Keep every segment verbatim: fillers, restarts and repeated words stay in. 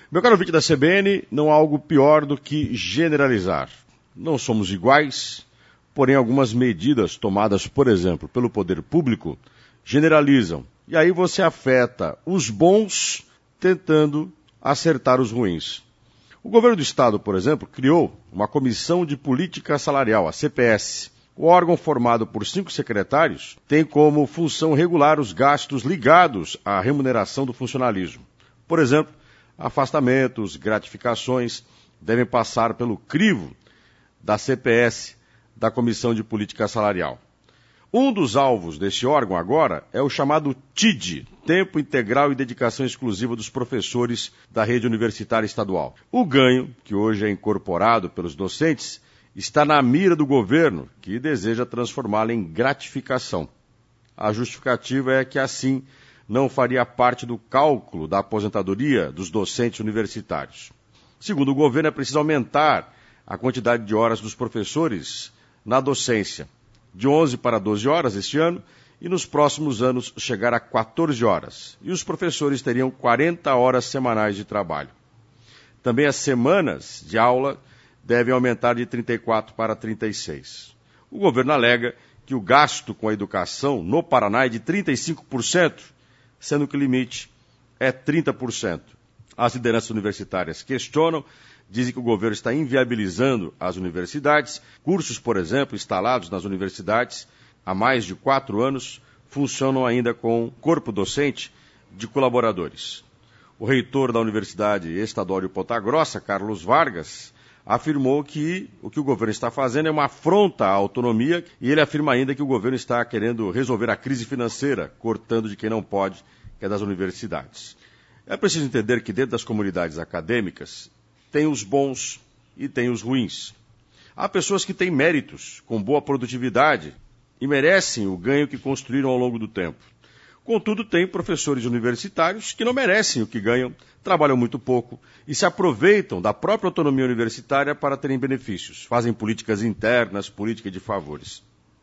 Meu caro ouvinte da C B N, não há algo pior do que generalizar. Não somos iguais, porém algumas medidas tomadas, por exemplo, pelo poder público, generalizam. E aí você afeta os bons tentando acertar os ruins. O governo do estado, por exemplo, criou uma comissão de política salarial, a C P S. O órgão, formado por cinco secretários, tem como função regular os gastos ligados à remuneração do funcionalismo. Por exemplo, afastamentos, gratificações devem passar pelo crivo da C P S, da Comissão de Política Salarial. Um dos alvos deste órgão agora é o chamado T I D, Tempo Integral e Dedicação Exclusiva dos Professores da Rede Universitária Estadual. O ganho, que hoje é incorporado pelos docentes, está na mira do governo, que deseja transformá-lo em gratificação. A justificativa é que assim não faria parte do cálculo da aposentadoria dos docentes universitários. Segundo o governo, é preciso aumentar a quantidade de horas dos professores na docência, de onze para doze horas este ano, e nos próximos anos chegar a quatorze horas. E os professores teriam quarenta horas semanais de trabalho. Também as semanas de aula devem aumentar de trinta e quatro para trinta e seis. O governo alega que o gasto com a educação no Paraná é de trinta e cinco por cento, sendo que o limite é trinta por cento. As lideranças universitárias questionam, dizem que o governo está inviabilizando as universidades. Cursos, por exemplo, instalados nas universidades há mais de quatro anos, funcionam ainda com corpo docente de colaboradores. O reitor da Universidade Estadual de Ponta Grossa, Carlos Vargas, afirmou que o que o governo está fazendo é uma afronta à autonomia, e ele afirma ainda que o governo está querendo resolver a crise financeira, cortando de quem não pode, que é das universidades. É preciso entender que dentro das comunidades acadêmicas tem os bons e tem os ruins. Há pessoas que têm méritos, com boa produtividade, e merecem o ganho que construíram ao longo do tempo. Contudo, tem professores universitários que não merecem o que ganham, trabalham muito pouco e se aproveitam da própria autonomia universitária para terem benefícios. Fazem políticas internas, política de favores.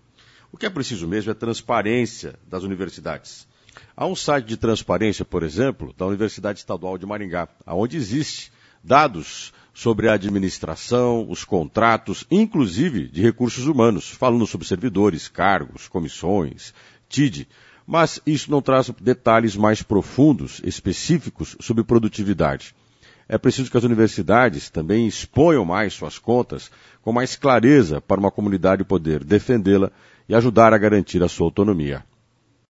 O que é preciso mesmo é transparência das universidades. Há um site de transparência, por exemplo, da Universidade Estadual de Maringá, onde existe dados sobre a administração, os contratos, inclusive de recursos humanos, falando sobre servidores, cargos, comissões, T I D. Mas isso não traz detalhes mais profundos, específicos, sobre produtividade. É preciso que as universidades também exponham mais suas contas com mais clareza para uma comunidade poder defendê-la e ajudar a garantir a sua autonomia.